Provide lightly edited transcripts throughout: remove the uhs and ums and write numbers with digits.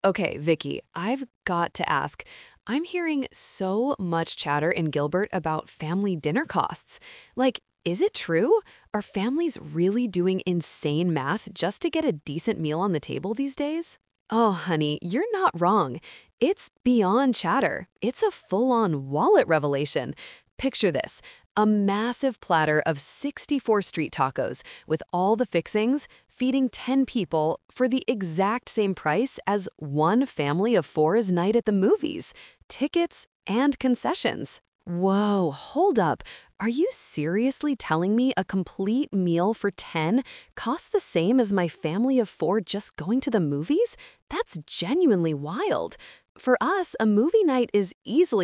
Okay, Vicky, I've got to ask. I'm hearing so much chatter in Gilbert about family dinner costs. Like, is it true? Are families really doing insane math just to get a decent meal on the table these days? Oh, honey, you're not wrong. It's beyond chatter. It's a full-on wallet revelation. Picture this. A massive platter of 64 street tacos with all the fixings, feeding 10 people for the exact same price as one family of four's night at the movies, tickets, and concessions. Whoa, hold up. Are you seriously telling me a complete meal for 10 costs the same as my family of four just going to the movies? That's genuinely wild. For us, a movie night is easily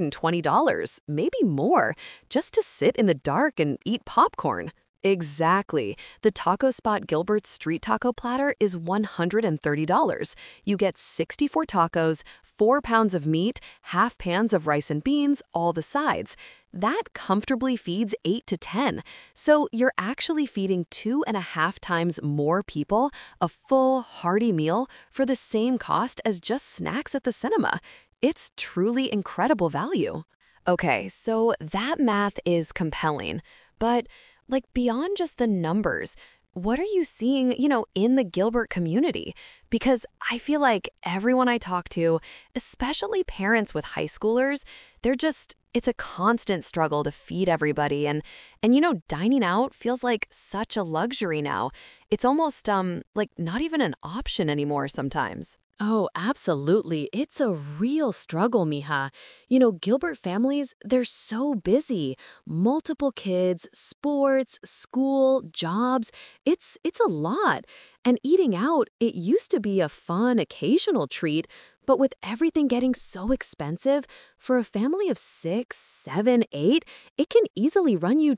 $120, maybe more, just to sit in the dark and eat popcorn. Exactly. The taco spot Gilbert's street taco platter is $130. You get 64 tacos, 4 pounds of meat, half pans of rice and beans, all the sides. That comfortably feeds 8 to 10. So you're actually feeding 2.5 times more people a full, hearty meal for the same cost as just snacks at the cinema. It's truly incredible value. Okay, so that math is compelling. But beyond just the numbers, what are you seeing, in the Gilbert community? Because I feel like everyone I talk to, especially parents with high schoolers, it's a constant struggle to feed everybody. And dining out feels like such a luxury now. It's almost, like not even an option anymore sometimes. Oh, absolutely. It's a real struggle, mija. Gilbert families, they're so busy. Multiple kids, sports, school, jobs. It's a lot. And eating out, it used to be a fun, occasional treat, but with everything getting so expensive, for a family of 6, 7, 8, it can easily run you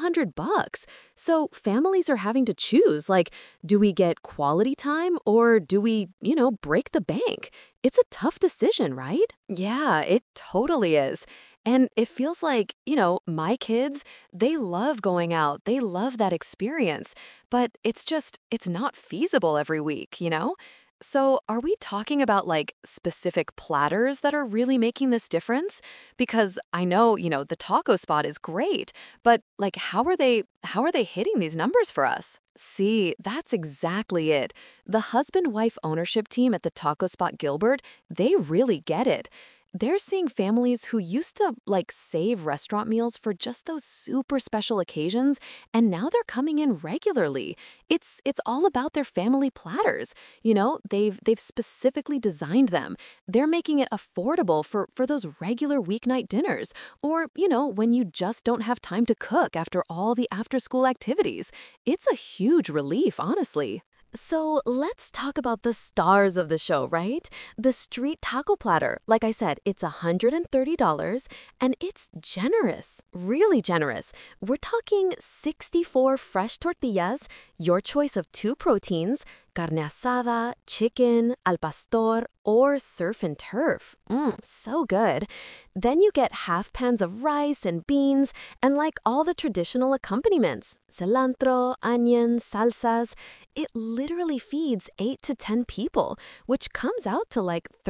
$200. So families are having to choose, like, do we get quality time or do we break the bank? It's a tough decision, right? Yeah, it totally is. And it feels like my kids, they love going out. They love that experience. But it's not feasible every week? So, are we talking about specific platters that are really making this difference? Because I know the taco spot is great, but how are they hitting these numbers for us? See, that's exactly it. The husband-wife ownership team at the Taco Spot Gilbert, they really get it. They're seeing families who used to save restaurant meals for just those super special occasions, and now they're coming in regularly. It's all about their family platters. They've specifically designed them. They're making it affordable for those regular weeknight dinners, or when you just don't have time to cook after all the after-school activities. It's a huge relief, honestly. So let's talk about the stars of the show, right? The street taco platter. Like I said, it's $130 and it's generous, really generous. We're talking 64 fresh tortillas, your choice of two proteins, carne asada, chicken, al pastor, or surf and turf. So good. Then you get half pans of rice and beans and all the traditional accompaniments, cilantro, onions, salsas. It literally feeds 8 to 10 people, which comes out to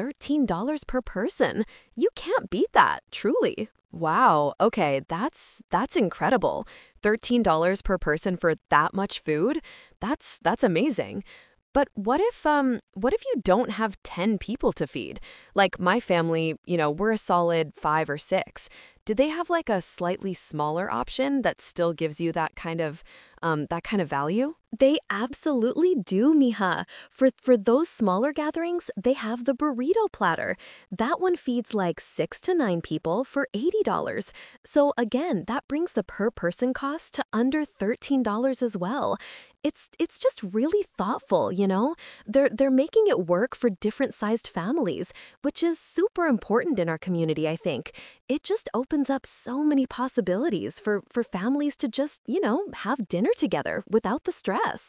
$13 per person. You can't beat that, truly. Wow, okay, that's incredible. $13 per person for that much food? That's amazing. But what if you don't have 10 people to feed? Like my family we're a solid 5 or 6. Do they have a slightly smaller option that still gives you that kind of value? They absolutely do, mija. For those smaller gatherings, they have the burrito platter. That one feeds 6 to 9 people for $80. So again, that brings the per person cost to under $13 as well. It's just really thoughtful. They're making it work for different sized families, which is super important in our community, I think. It just opens up so many possibilities for families to just have dinner together without the stress.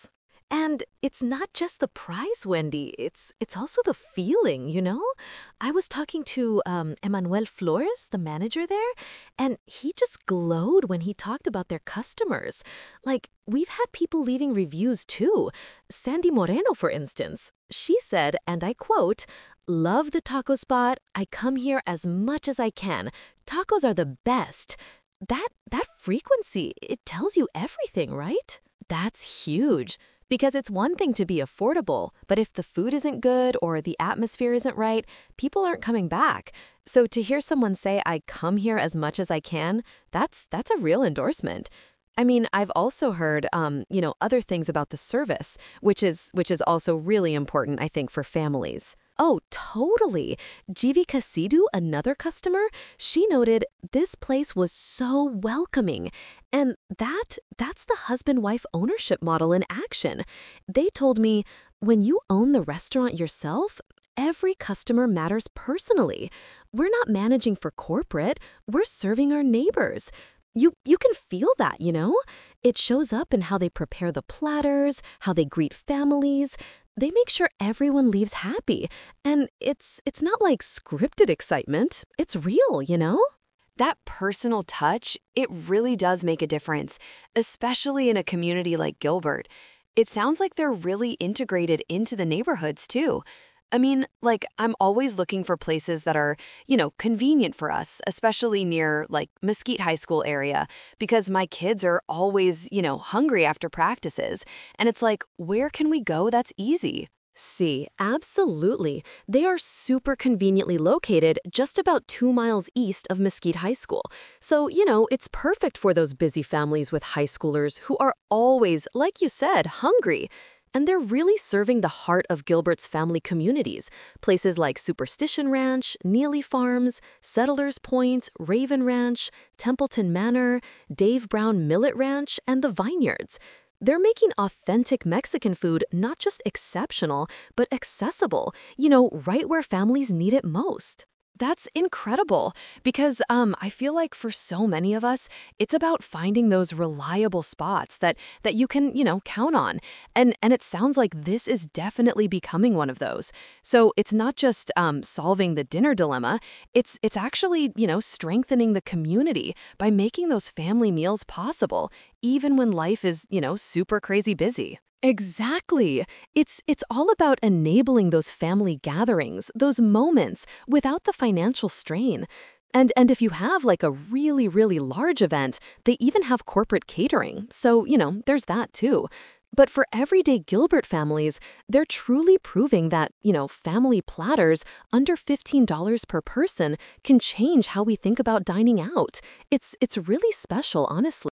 And it's not just the price, Wendy. It's also the feeling, you know? I was talking to Emmanuel Flores, the manager there, and he just glowed when he talked about their customers. Like, we've had people leaving reviews too. Sandy Moreno, for instance. She said, and I quote, "Love the taco spot. I come here as much as I can. Tacos are the best." That frequency, it tells you everything, right? That's huge. Because it's one thing to be affordable, but if the food isn't good or the atmosphere isn't right, people aren't coming back. So to hear someone say, "I come here as much as I can," that's a real endorsement. I mean, I've also heard, other things about the service, which is also really important, I think, for families. Oh, totally. Jivika Sidhu, another customer, she noted this place was so welcoming. And that's the husband-wife ownership model in action. They told me, when you own the restaurant yourself, every customer matters personally. We're not managing for corporate, we're serving our neighbors. You can feel that, you know? It shows up in how they prepare the platters, how they greet families. They make sure everyone leaves happy. And it's not like scripted excitement. It's real, you know? That personal touch, it really does make a difference, especially in a community like Gilbert. It sounds like they're really integrated into the neighborhoods too. I mean, like, I'm always looking for places that are, convenient for us, especially near, like, Mesquite High School area, because my kids are always, hungry after practices. And it's like, where can we go that's easy? See, absolutely. They are super conveniently located just about 2 miles east of Mesquite High School. So, it's perfect for those busy families with high schoolers who are always, like you said, hungry. And they're really serving the heart of Gilbert's family communities. Places like Superstition Ranch, Neely Farms, Settlers Point, Raven Ranch, Templeton Manor, Dave Brown Millet Ranch, and the Vineyards. They're making authentic Mexican food not just exceptional, but accessible, right where families need it most. That's incredible because I feel like for so many of us, it's about finding those reliable spots that you can, count on. And it sounds like this is definitely becoming one of those. So it's not just solving the dinner dilemma, it's actually, strengthening the community by making those family meals possible, even when life is, super crazy busy. Exactly. It's all about enabling those family gatherings, those moments without the financial strain. And if you have like a really, really large event, they even have corporate catering. So, there's that too. But for everyday Gilbert families, they're truly proving that, family platters under $15 per person can change how we think about dining out. It's really special, honestly.